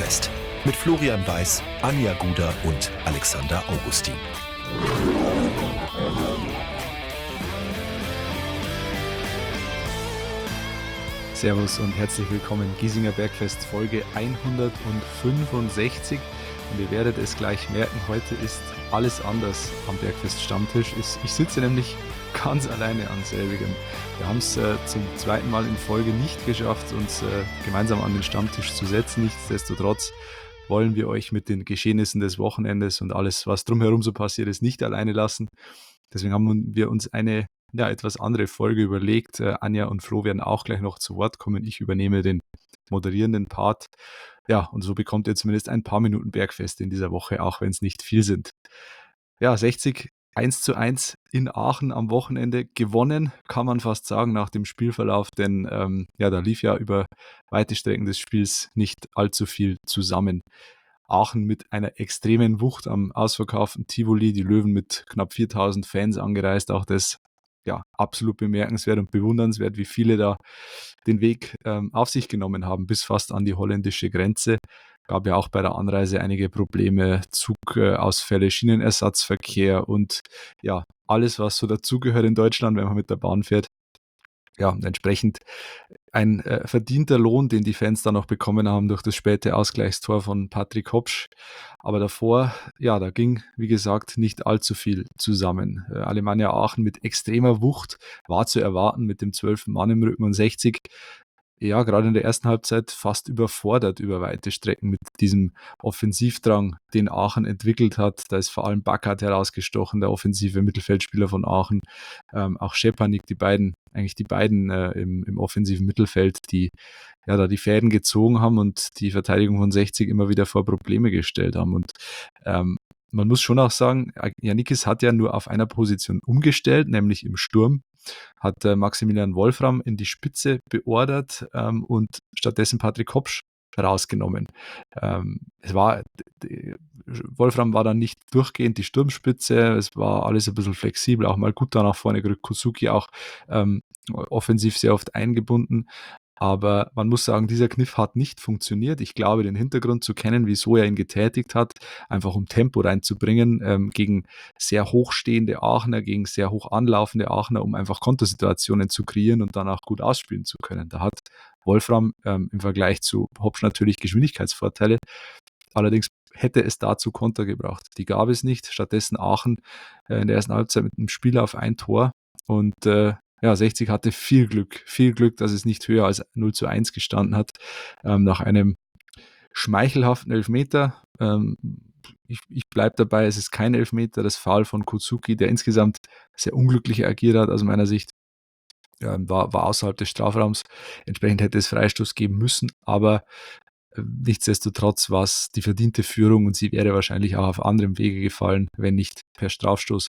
Bergfest mit Florian Weiß, Anja Guder und Alexander Augustin. Servus und herzlich willkommen. Giesinger Bergfest Folge 165. Und ihr werdet es gleich merken, heute ist alles anders am Bergfest Stammtisch. Ich sitze nämlich ganz alleine an selbigem. Wir haben es zum zweiten Mal in Folge nicht geschafft, uns gemeinsam an den Stammtisch zu setzen. Nichtsdestotrotz wollen wir euch mit den Geschehnissen des Wochenendes und alles, was drumherum so passiert ist, nicht alleine lassen. Deswegen haben wir uns eine etwas andere Folge überlegt. Anja und Flo werden auch gleich noch zu Wort kommen. Ich übernehme den moderierenden Part. Ja, und so bekommt ihr zumindest ein paar Minuten Bergfest in dieser Woche, auch wenn es nicht viel sind. Ja, 60 1:1 in Aachen am Wochenende gewonnen, kann man fast sagen, nach dem Spielverlauf, denn da lief ja über weite Strecken des Spiels nicht allzu viel zusammen. Aachen mit einer extremen Wucht am ausverkauften Tivoli, die Löwen mit knapp 4.000 Fans angereist, auch das absolut bemerkenswert und bewundernswert, wie viele da den Weg auf sich genommen haben, bis fast an die holländische Grenze. Gab ja auch bei der Anreise einige Probleme, Zugausfälle, Schienenersatzverkehr und alles, was so dazugehört in Deutschland, wenn man mit der Bahn fährt. Ja, und entsprechend ein verdienter Lohn, den die Fans dann noch bekommen haben durch das späte Ausgleichstor von Patrick Hopsch. Aber davor, da ging, wie gesagt, nicht allzu viel zusammen. Alemannia Aachen mit extremer Wucht war zu erwarten mit dem 12. Mann im Rücken und 60. Ja, gerade in der ersten Halbzeit fast überfordert über weite Strecken mit diesem Offensivdrang, den Aachen entwickelt hat. Da ist vor allem Backert herausgestochen, der offensive Mittelfeldspieler von Aachen. Auch Schepanik, die beiden im offensiven Mittelfeld, die da die Fäden gezogen haben und die Verteidigung von 60 immer wieder vor Probleme gestellt haben. Und man muss schon auch sagen, Janikis hat ja nur auf einer Position umgestellt, nämlich im Sturm. Hat Maximilian Wolfram in die Spitze beordert und stattdessen Patrick Hopsch rausgenommen. Wolfram war dann nicht durchgehend die Sturmspitze, es war alles ein bisschen flexibel, auch mal gut da nach vorne gerückt, Kosugi auch offensiv sehr oft eingebunden. Aber man muss sagen, dieser Kniff hat nicht funktioniert. Ich glaube, den Hintergrund zu kennen, wieso er ihn getätigt hat, einfach um Tempo reinzubringen, gegen sehr hochstehende Aachener, gegen sehr hoch anlaufende Aachener, um einfach Kontersituationen zu kreieren und dann auch gut ausspielen zu können. Da hat Wolfram im Vergleich zu Hopsch natürlich Geschwindigkeitsvorteile. Allerdings hätte es dazu Konter gebraucht. Die gab es nicht. Stattdessen Aachen in der ersten Halbzeit mit einem Spieler auf ein Tor und 60 hatte viel Glück, dass es nicht höher als 0:1 gestanden hat, nach einem schmeichelhaften Elfmeter. Ich bleibe dabei, es ist kein Elfmeter, das Foul von Kozuki, der insgesamt sehr unglücklich agiert hat, aus meiner Sicht, war außerhalb des Strafraums. Entsprechend hätte es Freistoß geben müssen, aber nichtsdestotrotz war es die verdiente Führung und sie wäre wahrscheinlich auch auf anderem Wege gefallen, wenn nicht per Strafstoß.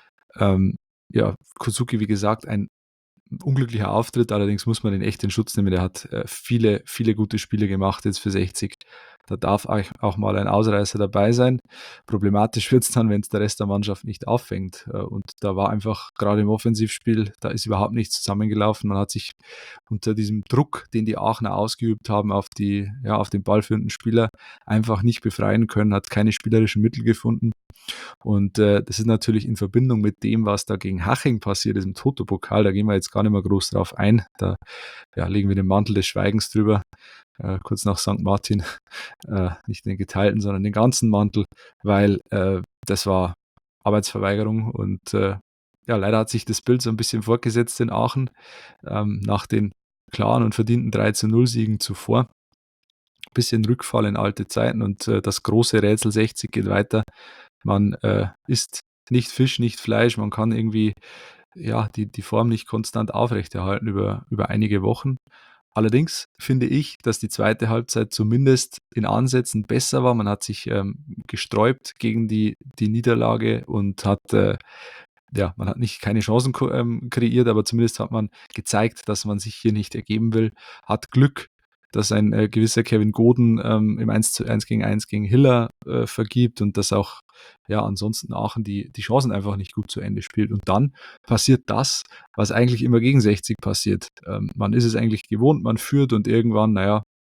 Kozuki, wie gesagt, ein unglücklicher Auftritt, allerdings muss man ihn echt in Schutz nehmen. Er hat viele, viele gute Spiele gemacht jetzt für 60. Da darf auch mal ein Ausreißer dabei sein. Problematisch wird es dann, wenn es der Rest der Mannschaft nicht auffängt. Und da war einfach gerade im Offensivspiel, da ist überhaupt nichts zusammengelaufen. Man hat sich unter diesem Druck, den die Aachener ausgeübt haben auf den ballführenden Spieler, einfach nicht befreien können, hat keine spielerischen Mittel gefunden. Und das ist natürlich in Verbindung mit dem, was da gegen Haching passiert ist im Toto-Pokal, da gehen wir jetzt gar nicht mehr groß drauf ein, da legen wir den Mantel des Schweigens drüber, kurz nach St. Martin, nicht den geteilten, sondern den ganzen Mantel, weil das war Arbeitsverweigerung und leider hat sich das Bild so ein bisschen fortgesetzt in Aachen, nach den klaren und verdienten 3:0 Siegen zuvor. Bisschen Rückfall in alte Zeiten und das große Rätsel 60 geht weiter. Man isst nicht Fisch, nicht Fleisch, man kann irgendwie die Form nicht konstant aufrechterhalten über einige Wochen. Allerdings finde ich, dass die zweite Halbzeit zumindest in Ansätzen besser war. Man hat sich gesträubt gegen die Niederlage und hat man hat keine Chancen kreiert, aber zumindest hat man gezeigt, dass man sich hier nicht ergeben will, hat Glück, dass ein gewisser Kevin Goden im 1:1 gegen Hiller vergibt und dass auch ansonsten Aachen die Chancen einfach nicht gut zu Ende spielt. Und dann passiert das, was eigentlich immer gegen 60 passiert. Man ist es eigentlich gewohnt, man führt und irgendwann,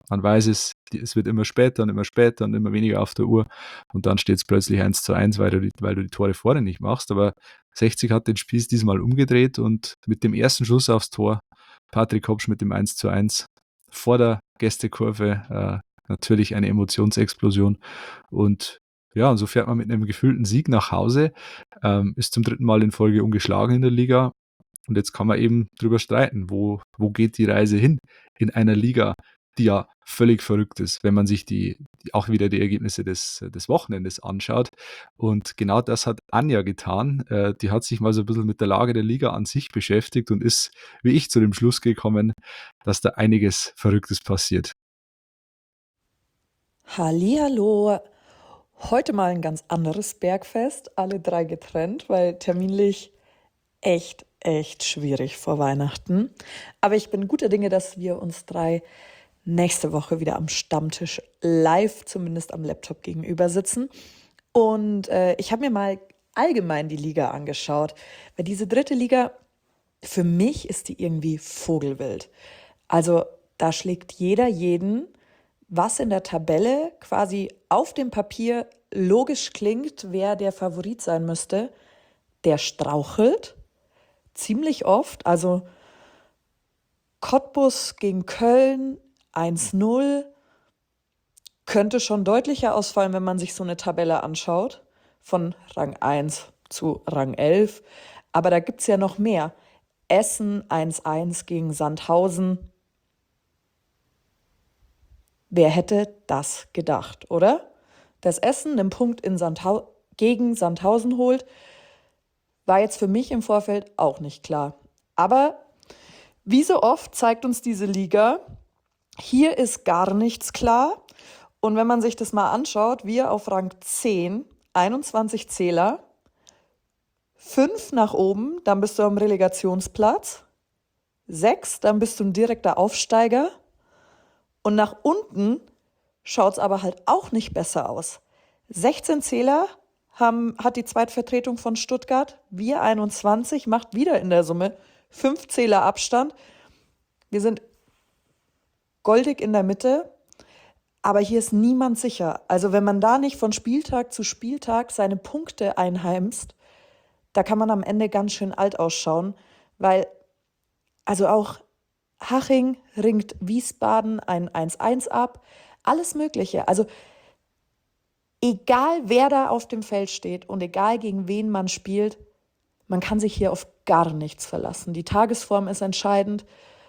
Man weiß es, es wird immer später und immer weniger auf der Uhr und dann steht es plötzlich 1:1, weil du die Tore vorne nicht machst. Aber 60 hat den Spieß diesmal umgedreht und mit dem ersten Schuss aufs Tor, Patrick Hopsch mit dem 1:1 vor der Gästekurve, natürlich eine Emotionsexplosion. Und ja, und so fährt man mit einem gefühlten Sieg nach Hause, ist zum dritten Mal in Folge ungeschlagen in der Liga. Und jetzt kann man eben drüber streiten, wo geht die Reise hin in einer Liga, die ja völlig verrückt ist, wenn man sich auch wieder die Ergebnisse des Wochenendes anschaut. Und genau das hat Anja getan. Die hat sich mal so ein bisschen mit der Lage der Liga an sich beschäftigt und ist, wie ich, zu dem Schluss gekommen, dass da einiges Verrücktes passiert. Hallihallo. Heute mal ein ganz anderes Bergfest, alle 3 getrennt, weil terminlich echt schwierig vor Weihnachten. Aber ich bin guter Dinge, dass wir uns 3 nächste Woche wieder am Stammtisch live, zumindest am Laptop gegenüber sitzen. Und ich habe mir mal allgemein die Liga angeschaut, weil diese 3. Liga, für mich ist die irgendwie vogelwild. Also da schlägt jeder jeden, was in der Tabelle quasi auf dem Papier logisch klingt, wer der Favorit sein müsste, der strauchelt ziemlich oft. Also Cottbus gegen Köln 1:0 könnte schon deutlicher ausfallen, wenn man sich so eine Tabelle anschaut, von Rang 1 zu Rang 11. Aber da gibt es ja noch mehr. Essen 1:1 gegen Sandhausen. Wer hätte das gedacht, oder? Dass Essen einen Punkt gegen Sandhausen holt, war jetzt für mich im Vorfeld auch nicht klar. Aber wie so oft zeigt uns diese Liga, hier ist gar nichts klar. Und wenn man sich das mal anschaut, wir auf Rang 10, 21 Zähler, 5 nach oben, dann bist du am Relegationsplatz, 6, dann bist du ein direkter Aufsteiger. Und nach unten schaut es aber halt auch nicht besser aus. 16 Zähler hat die Zweitvertretung von Stuttgart. Wir 21, macht wieder in der Summe 5 Zähler Abstand. Wir sind goldig in der Mitte, aber hier ist niemand sicher. Also wenn man da nicht von Spieltag zu Spieltag seine Punkte einheimst, da kann man am Ende ganz schön alt ausschauen, weil also auch Haching ringt Wiesbaden ein 1:1 ab, alles Mögliche. Also egal, wer da auf dem Feld steht und egal, gegen wen man spielt, man kann sich hier auf gar nichts verlassen. Die Tagesform ist entscheidend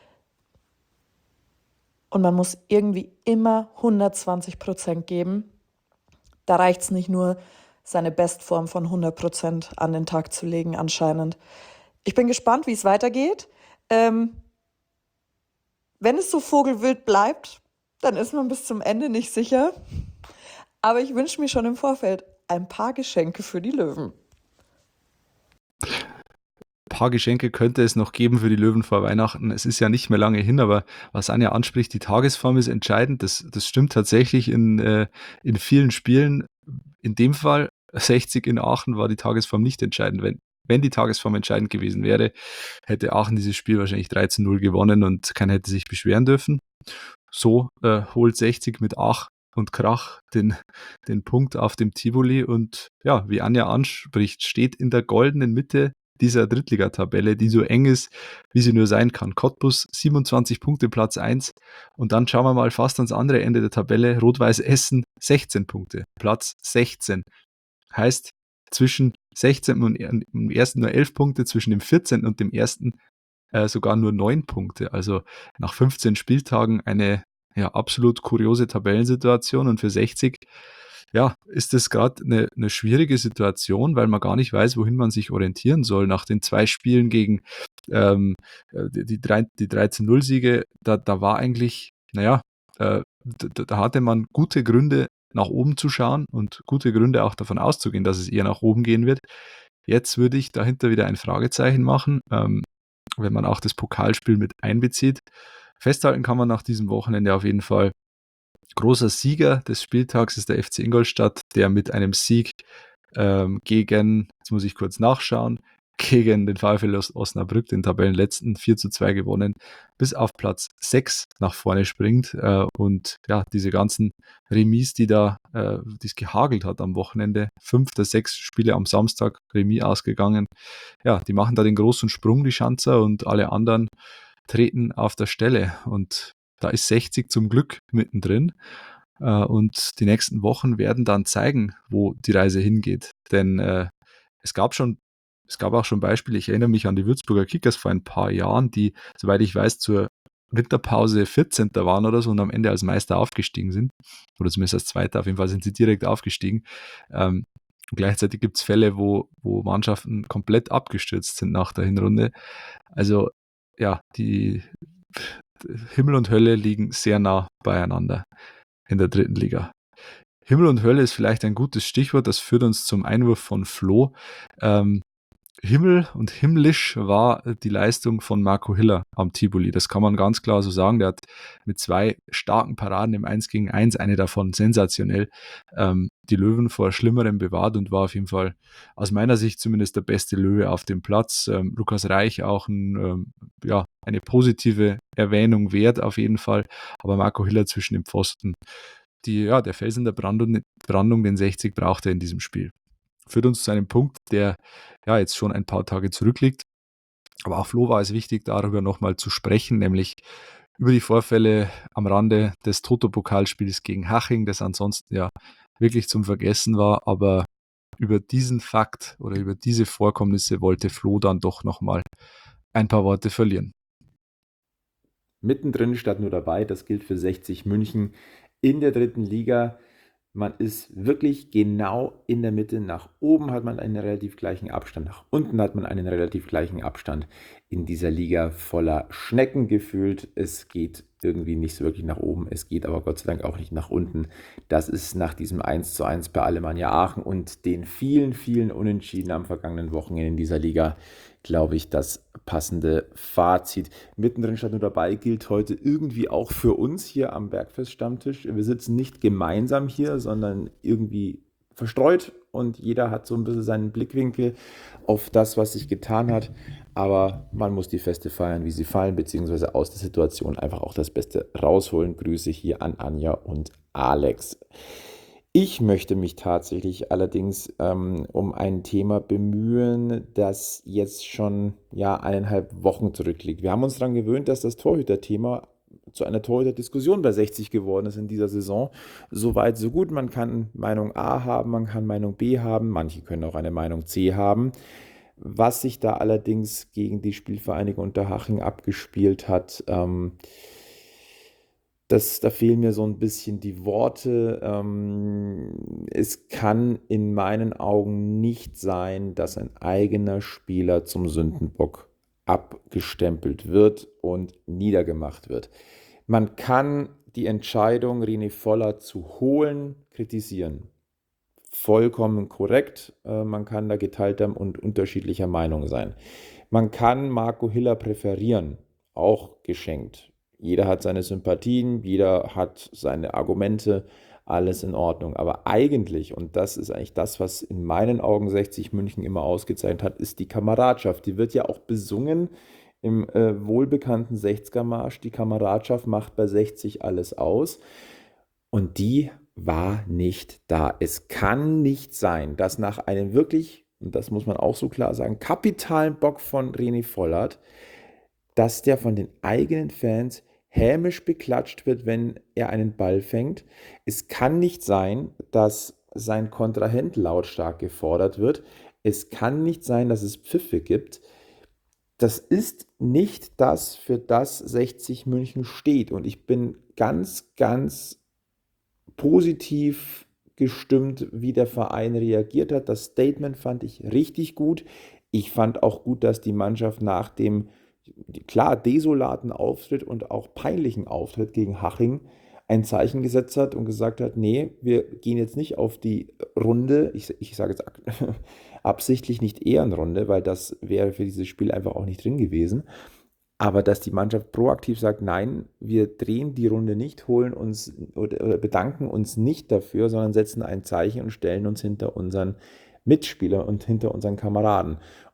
und man muss irgendwie immer 120% geben. Da reicht es nicht nur, seine Bestform von 100% an den Tag zu legen, anscheinend. Ich bin gespannt, wie es weitergeht. Wenn es so vogelwild bleibt, dann ist man bis zum Ende nicht sicher. Aber ich wünsche mir schon im Vorfeld ein paar Geschenke für die Löwen. Ein paar Geschenke könnte es noch geben für die Löwen vor Weihnachten. Es ist ja nicht mehr lange hin, aber was Anja anspricht, die Tagesform ist entscheidend. Das stimmt tatsächlich in vielen Spielen. In dem Fall 60 in Aachen war die Tagesform nicht entscheidend. Wenn die Tagesform entscheidend gewesen wäre, hätte Aachen dieses Spiel wahrscheinlich 13:0 gewonnen und keiner hätte sich beschweren dürfen. So holt 60 mit Ach und Krach den Punkt auf dem Tivoli und ja, wie Anja anspricht, steht in der goldenen Mitte dieser Drittligatabelle, die so eng ist, wie sie nur sein kann. Cottbus 27 Punkte, Platz 1 und dann schauen wir mal fast ans andere Ende der Tabelle. Rot-Weiß Essen 16 Punkte, Platz 16. Heißt, zwischen 16 und dem ersten nur 11 Punkte, zwischen dem 14. und dem ersten sogar nur 9 Punkte. Also nach 15 Spieltagen eine absolut kuriose Tabellensituation und für 60 ist das gerade eine schwierige Situation, weil man gar nicht weiß, wohin man sich orientieren soll. Nach den 2 Spielen gegen die 13:0-Siege, da war eigentlich, da hatte man gute Gründe, nach oben zu schauen und gute Gründe auch davon auszugehen, dass es eher nach oben gehen wird. Jetzt würde ich dahinter wieder ein Fragezeichen machen, wenn man auch das Pokalspiel mit einbezieht. Festhalten kann man nach diesem Wochenende auf jeden Fall, großer Sieger des Spieltags ist der FC Ingolstadt, der mit einem Sieg gegen, jetzt muss ich kurz nachschauen, gegen den VfL Osnabrück, den Tabellenletzten, 4:2 gewonnen, bis auf Platz 6 nach vorne springt. Und ja, diese ganzen Remis, die es gehagelt hat am Wochenende, 5 der 6 Spiele am Samstag Remis ausgegangen. Ja, die machen da den großen Sprung, die Schanzer, und alle anderen treten auf der Stelle. Und da ist 60 zum Glück mittendrin. Und die nächsten Wochen werden dann zeigen, wo die Reise hingeht. Denn es gab auch schon Beispiele. Ich erinnere mich an die Würzburger Kickers vor ein paar Jahren, die, soweit ich weiß, zur Winterpause 14. waren oder so und am Ende als Meister aufgestiegen sind. Oder zumindest als Zweiter. Auf jeden Fall sind sie direkt aufgestiegen. Und gleichzeitig gibt es Fälle, wo Mannschaften komplett abgestürzt sind nach der Hinrunde. Also ja, die Himmel und Hölle liegen sehr nah beieinander in der dritten Liga. Himmel und Hölle ist vielleicht ein gutes Stichwort. Das führt uns zum Einwurf von Flo. Himmel und himmlisch war die Leistung von Marco Hiller am Tivoli. Das kann man ganz klar so sagen. Der hat mit 2 starken Paraden im 1 gegen 1, eine davon sensationell, die Löwen vor Schlimmerem bewahrt und war auf jeden Fall aus meiner Sicht zumindest der beste Löwe auf dem Platz. Lukas Reich auch eine positive Erwähnung wert auf jeden Fall. Aber Marco Hiller zwischen den Pfosten, der Felsen der Brandung, den 60 braucht er in diesem Spiel. Führt uns zu einem Punkt, der jetzt schon ein paar Tage zurückliegt. Aber auch Flo war es wichtig, darüber nochmal zu sprechen, nämlich über die Vorfälle am Rande des Toto-Pokalspiels gegen Haching, das ansonsten wirklich zum Vergessen war. Aber über diesen Fakt oder über diese Vorkommnisse wollte Flo dann doch nochmal ein paar Worte verlieren. Mittendrin statt nur dabei, das gilt für 60 München in der dritten Liga. Man ist wirklich genau in der Mitte. Nach oben hat man einen relativ gleichen Abstand, nach unten hat man einen relativ gleichen Abstand. In dieser Liga voller Schnecken gefühlt. Es geht irgendwie nicht so wirklich nach oben, es geht aber Gott sei Dank auch nicht nach unten. Das ist nach diesem 1:1 bei Alemannia Aachen und den vielen, vielen Unentschieden am vergangenen Wochenende in dieser Liga, glaube ich, das passende Fazit. Mittendrin statt nur dabei gilt heute irgendwie auch für uns hier am Bergfest-Stammtisch. Wir sitzen nicht gemeinsam hier, sondern irgendwie verstreut und jeder hat so ein bisschen seinen Blickwinkel auf das, was sich getan hat. Aber man muss die Feste feiern, wie sie fallen, beziehungsweise aus der Situation einfach auch das Beste rausholen. Grüße hier an Anja und Alex. Ich möchte mich tatsächlich allerdings um ein Thema bemühen, das jetzt schon 1,5 Wochen zurückliegt. Wir haben uns daran gewöhnt, dass das Torhüter-Thema zu einer Torhüter-Diskussion bei 60 geworden ist in dieser Saison. So weit, so gut. Man kann Meinung A haben, man kann Meinung B haben, manche können auch eine Meinung C haben. Was sich da allerdings gegen die Spielvereinigung Unterhaching abgespielt hat, da fehlen mir so ein bisschen die Worte. Es kann in meinen Augen nicht sein, dass ein eigener Spieler zum Sündenbock abgestempelt wird und niedergemacht wird. Man kann die Entscheidung, René Voller zu holen, kritisieren. Vollkommen korrekt. Man kann da geteilter und unterschiedlicher Meinung sein. Man kann Marco Hiller präferieren, auch geschenkt. Jeder hat seine Sympathien, jeder hat seine Argumente, alles in Ordnung. Aber eigentlich, und das ist eigentlich das, was in meinen Augen 60 München immer ausgezeichnet hat, ist die Kameradschaft. Die wird ja auch besungen im wohlbekannten 60er-Marsch. Die Kameradschaft macht bei 60 alles aus. Und die war nicht da. Es kann nicht sein, dass nach einem wirklich, und das muss man auch so klar sagen, kapitalen Bock von René Vollert, dass der von den eigenen Fans hämisch beklatscht wird, wenn er einen Ball fängt. Es kann nicht sein, dass sein Kontrahent lautstark gefordert wird. Es kann nicht sein, dass es Pfiffe gibt. Das ist nicht das, für das 60 München steht. Und ich bin ganz, ganz positiv gestimmt, wie der Verein reagiert hat. Das Statement fand ich richtig gut. Ich fand auch gut, dass die Mannschaft nach dem klar desolaten Auftritt und auch peinlichen Auftritt gegen Haching ein Zeichen gesetzt hat und gesagt hat, nee, wir gehen jetzt nicht auf die Runde, ich sage jetzt absichtlich nicht Ehrenrunde, weil das wäre für dieses Spiel einfach auch nicht drin gewesen, aber dass die Mannschaft proaktiv sagt, nein, wir drehen die Runde nicht, holen uns oder bedanken uns nicht dafür, sondern setzen ein Zeichen und stellen uns hinter unseren Mitspieler und hinter unseren Kameraden.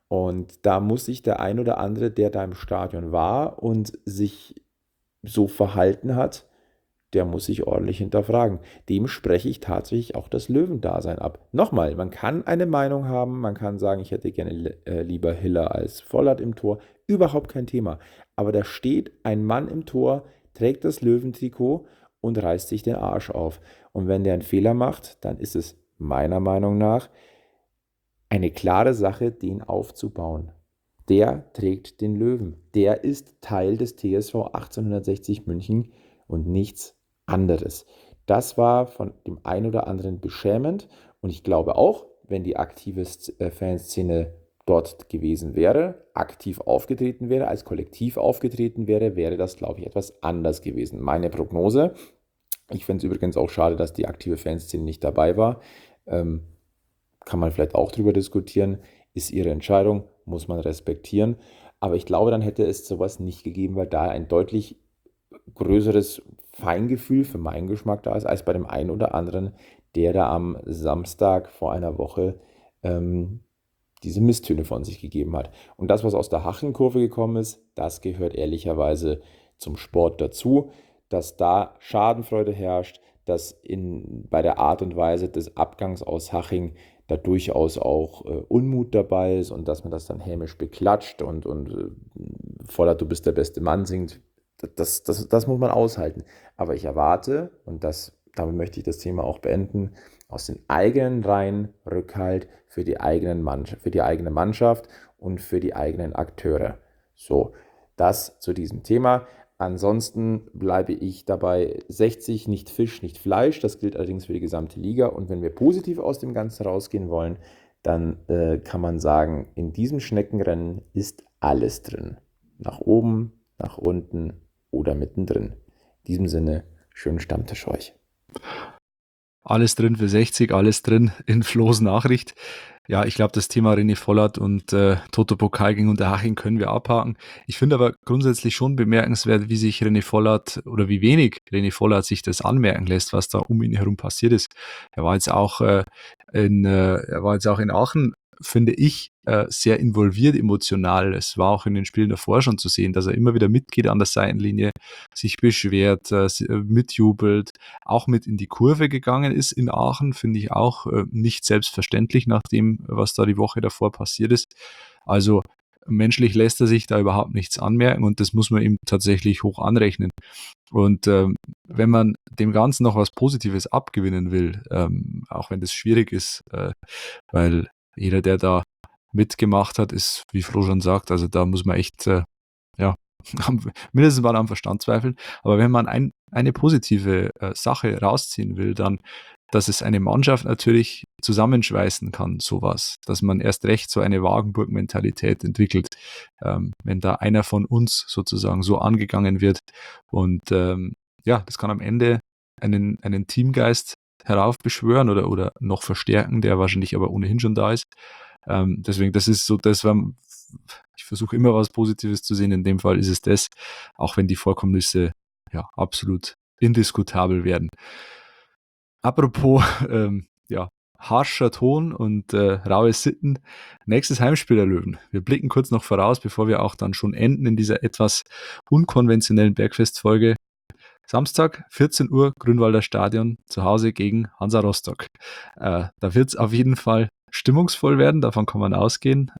Und da muss sich der ein oder andere, der da im Stadion war und sich so verhalten hat, der muss sich ordentlich hinterfragen. Dem spreche ich tatsächlich auch das Löwendasein ab. Nochmal, man kann eine Meinung haben, man kann sagen, ich hätte gerne lieber Hiller als Vollert im Tor, überhaupt kein Thema. Aber da steht ein Mann im Tor, trägt das Löwentrikot und reißt sich den Arsch auf. Und wenn der einen Fehler macht, dann ist es meiner Meinung nach eine klare Sache, den aufzubauen. Der trägt den Löwen. Der ist Teil des TSV 1860 München und nichts anderes. Das war von dem einen oder anderen beschämend und ich glaube auch, wenn die aktive Fanszene dort gewesen wäre, aktiv aufgetreten wäre, als Kollektiv aufgetreten wäre, wäre das, glaube ich, etwas anders gewesen. Meine Prognose. Ich finde es übrigens auch schade, dass die aktive Fanszene nicht dabei war. Kann man vielleicht auch drüber diskutieren. Ist ihre Entscheidung, muss man respektieren. Aber ich glaube, dann hätte es sowas nicht gegeben, weil da ein deutlich größeres Feingefühl für meinen Geschmack da ist, als bei dem einen oder anderen, der da am Samstag vor einer Woche diese Misstöne von sich gegeben hat. Und das, was aus der Hachenkurve gekommen ist, das gehört ehrlicherweise zum Sport dazu, dass da Schadenfreude herrscht, dass bei der Art und Weise des Abgangs aus Haching da durchaus auch Unmut dabei ist und dass man das dann hämisch beklatscht und voller Du bist der beste Mann singt. Das muss man aushalten. Aber ich erwarte, und damit möchte ich das Thema auch beenden, aus den eigenen Reihen Rückhalt für die eigene Mannschaft und für die eigenen Akteure. So, das zu diesem Thema. Ansonsten bleibe ich dabei 60, nicht Fisch, nicht Fleisch. Das gilt allerdings für die gesamte Liga. Und wenn wir positiv aus dem Ganzen rausgehen wollen, dann kann man sagen, in diesem Schneckenrennen ist alles drin. Nach oben, nach unten oder mittendrin. In diesem Sinne, schönen Stammtisch euch. Alles drin für 60, alles drin in Flo's Nachricht. Ja, ich glaube, das Thema René Vollert und Toto Pokal gegen Unterhaching können wir abhaken. Ich finde aber grundsätzlich schon bemerkenswert, wie sich René Vollert oder wie wenig René Vollert sich das anmerken lässt, was da um ihn herum passiert ist. Er war jetzt auch in Aachen, finde ich, sehr involviert emotional. Es war auch in den Spielen davor schon zu sehen, dass er immer wieder mitgeht an der Seitenlinie, sich beschwert, mitjubelt, auch mit in die Kurve gegangen ist in Aachen, finde ich auch nicht selbstverständlich nach dem, was da die Woche davor passiert ist. Also menschlich lässt er sich da überhaupt nichts anmerken und das muss man ihm tatsächlich hoch anrechnen. Und wenn man dem Ganzen noch was Positives abgewinnen will, auch wenn das schwierig ist, weil jeder, der da mitgemacht hat, ist, wie Flo schon sagt, also da muss man echt mindestens mal am Verstand zweifeln. Aber wenn man eine positive Sache rausziehen will, dann, dass es eine Mannschaft natürlich zusammenschweißen kann, sowas. Dass man erst recht so eine Wagenburg-Mentalität entwickelt, wenn da einer von uns sozusagen so angegangen wird. Und das kann am Ende einen Teamgeist heraufbeschwören oder noch verstärken, der wahrscheinlich aber ohnehin schon da ist. Deswegen, das ist so das, ich versuche immer was Positives zu sehen. In dem Fall ist es das, auch wenn die Vorkommnisse ja absolut indiskutabel werden. Apropos harscher Ton und raue Sitten. Nächstes Heimspiel der Löwen. Wir blicken kurz noch voraus, bevor wir auch dann schon enden in dieser etwas unkonventionellen Bergfestfolge. Samstag, 14 Uhr, Grünwalder Stadion, zu Hause gegen Hansa Rostock. Da wird es auf jeden Fall stimmungsvoll werden, davon kann man ausgehen.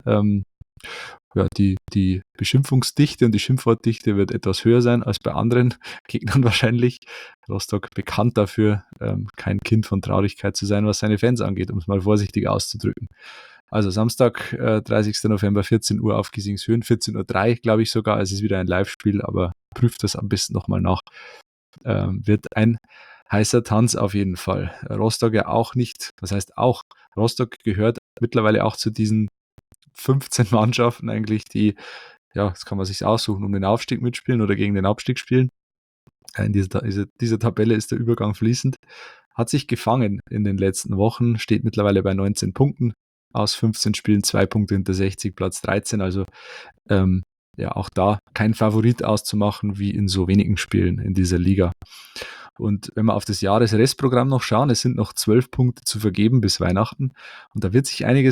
Die Beschimpfungsdichte und die Schimpfwortdichte wird etwas höher sein als bei anderen Gegnern wahrscheinlich. Rostock bekannt dafür, kein Kind von Traurigkeit zu sein, was seine Fans angeht, um es mal vorsichtig auszudrücken. Also Samstag, 30. November, 14 Uhr auf Giesingshöhen, 14.03 Uhr, glaube ich sogar. Es ist wieder ein Live-Spiel, aber prüft das am besten nochmal nach. Wird ein heißer Tanz auf jeden Fall. Rostock ja auch nicht, das heißt auch, Rostock gehört mittlerweile auch zu diesen 15 Mannschaften eigentlich, die, das kann man sich aussuchen, um den Aufstieg mitspielen oder gegen den Abstieg spielen. In dieser Tabelle ist der Übergang fließend. Hat sich gefangen in den letzten Wochen, steht mittlerweile bei 19 Punkten, aus 15 Spielen 2 Punkte hinter 60, Platz 13, also auch da kein Favorit auszumachen, wie in so wenigen Spielen in dieser Liga. Und wenn wir auf das Jahresrestprogramm noch schauen, es sind noch 12 Punkte zu vergeben bis Weihnachten und da wird sich einiges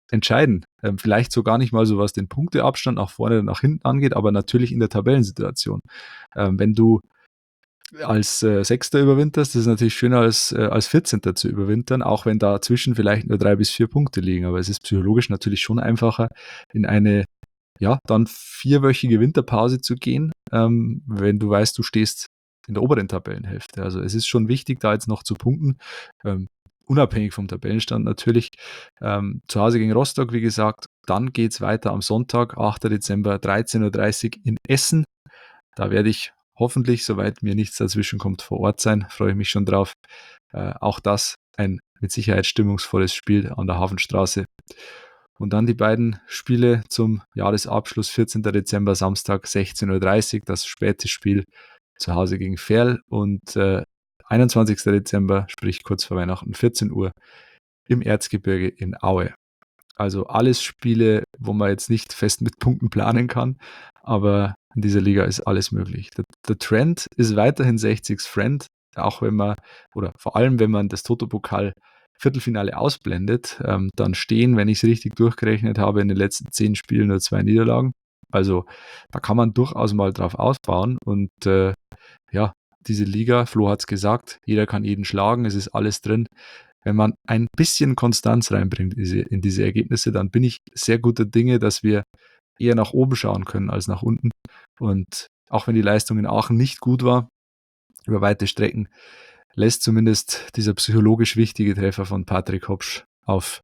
entscheiden. Vielleicht so gar nicht mal so, was den Punkteabstand nach vorne oder nach hinten angeht, aber natürlich in der Tabellensituation. Wenn du als Sechster überwinterst, das ist natürlich schöner als 14. zu überwintern, auch wenn dazwischen vielleicht nur 3 bis 4 Punkte liegen. Aber es ist psychologisch natürlich schon einfacher, in eine dann 4-wöchige Winterpause zu gehen, wenn du weißt, du stehst in der oberen Tabellenhälfte. Also es ist schon wichtig, da jetzt noch zu punkten, unabhängig vom Tabellenstand natürlich. Zu Hause gegen Rostock, wie gesagt, dann geht es weiter am Sonntag, 8. Dezember, 13:30 Uhr in Essen. Da werde ich hoffentlich, soweit mir nichts dazwischen kommt, vor Ort sein. Freue ich mich schon drauf. Auch das ein mit Sicherheit stimmungsvolles Spiel an der Hafenstraße. Und dann die beiden Spiele zum Jahresabschluss, 14. Dezember, Samstag, 16:30 Uhr, das späte Spiel zu Hause gegen Verl und 21. Dezember, sprich kurz vor Weihnachten, 14 Uhr im Erzgebirge in Aue. Also alles Spiele, wo man jetzt nicht fest mit Punkten planen kann, aber in dieser Liga ist alles möglich. Der Trend ist weiterhin 60's Friend, auch wenn man, oder vor allem wenn man das Toto-Pokal Viertelfinale ausblendet, dann stehen, wenn ich es richtig durchgerechnet habe, in den letzten 10 Spielen nur 2 Niederlagen. Also da kann man durchaus mal drauf aufbauen und diese Liga, Flo hat es gesagt, jeder kann jeden schlagen, es ist alles drin. Wenn man ein bisschen Konstanz reinbringt in diese Ergebnisse, dann bin ich sehr guter Dinge, dass wir eher nach oben schauen können als nach unten. Und auch wenn die Leistung in Aachen nicht gut war, über weite Strecken, lässt zumindest dieser psychologisch wichtige Treffer von Patrick Hopsch auf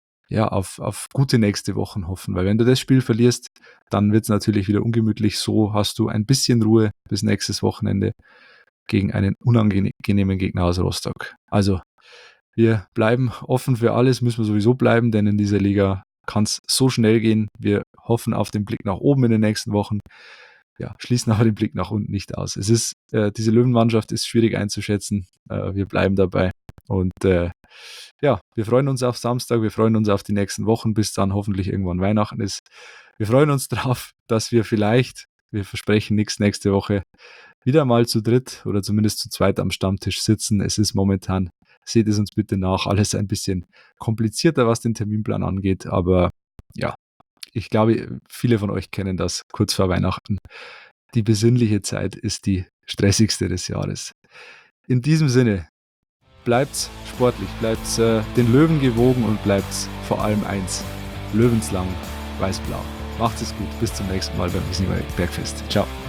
gute nächste Wochen hoffen. Weil wenn du das Spiel verlierst, dann wird es natürlich wieder ungemütlich. So hast du ein bisschen Ruhe bis nächstes Wochenende gegen einen unangenehmen Gegner aus Rostock. Also wir bleiben offen für alles, müssen wir sowieso bleiben, denn in dieser Liga kann es so schnell gehen. Wir hoffen auf den Blick nach oben in den nächsten Wochen, schließen aber den Blick nach unten nicht aus. Es ist, diese Löwenmannschaft ist schwierig einzuschätzen. Wir bleiben dabei und wir freuen uns auf Samstag, wir freuen uns auf die nächsten Wochen, bis dann hoffentlich irgendwann Weihnachten ist. Wir freuen uns darauf, dass wir vielleicht, wir versprechen nichts, nächste Woche wieder mal zu dritt oder zumindest zu zweit am Stammtisch sitzen. Es ist momentan, seht es uns bitte nach, alles ein bisschen komplizierter, was den Terminplan angeht, aber ich glaube, viele von euch kennen das kurz vor Weihnachten. Die besinnliche Zeit ist die stressigste des Jahres. In diesem Sinne, bleibt's sportlich, bleibt's den Löwen gewogen und bleibt's vor allem eins, löwenslang weiß-blau. Macht's es gut, bis zum nächsten Mal beim Wiesniger Bergfest. Ciao.